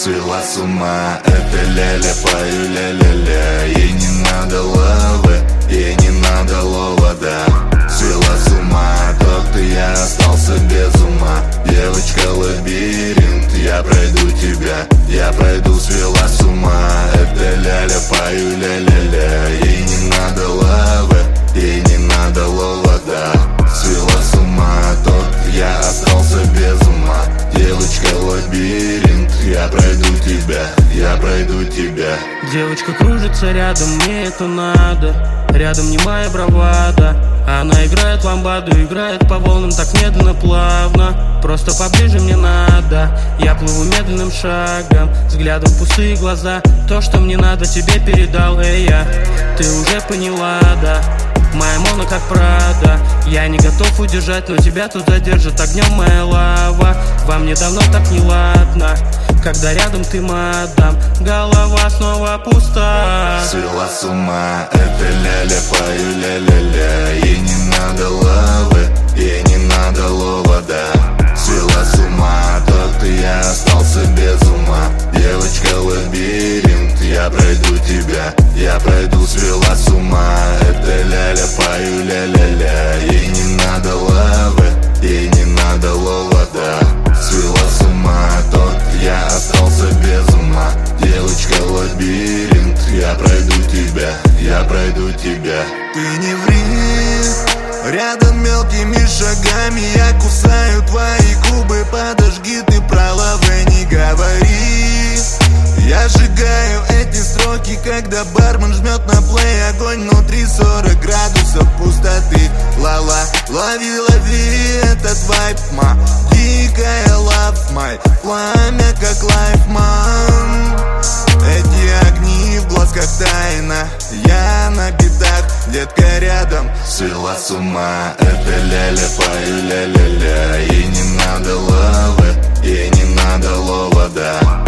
свела с ума. Это ля-ля, пою ля-ля-ля. Ей не надо лавы, ей не надо лова, да. Свела с ума, только я остался без ума. Девочка лабиринт, я пройду тебя, я пройду. Свела с ума, это ля-ля, пою ля-ля-ля. Ей не надо лавы, ей не надо лова, да. Свела с ума, только я остался без ума. Девочка лабиринт, я пройду тебя, я пройду тебя. Девочка кружится рядом, мне это надо. Рядом не моя бравада. Она играет ламбаду, играет по волнам так медленно, плавно. Просто поближе мне надо. Я плыву медленным шагом, взглядом пустые глаза. То, что мне надо, тебе передал, я. Ты уже поняла, да. Моя моно как Прада. Я не готов удержать, но тебя тут задержит огнем моя лава. Во мне давно так неладно, когда рядом ты, мадам. Голова снова пуста. Свела с ума, это ля-ля, пою ля-ля-ля. Ей не надо лавы, ей не надо лова, да. Свела с ума, только я остался без ума. Девочка лабиринт, я пройду тебя, я пройду. Свела с ума, это ля-ля, пою ля-ля-ля. Ей не надо лавы, ей не надо лова, да. Свела с ума, только я остался без ума. Девочка лабиринт, я пройду тебя, я пройду тебя. Ты не ври, рядом мелкими шагами я кусаю твои губы. Подожги, ты про лавы не говори. Я сжигаю эти строки, когда бармен жмет на плей. Огонь внутри, 40 градусов пустоты. Ла-ла, лови, лови этот вайб, ма. Дикая love, май, пламя как лайфман. Эти огни в глазках тайна. Я на битах, детка рядом. Свела с ума, это ля-ля, пою ля-ля-ля. Ей не надо лавы, ей не надо лова, да.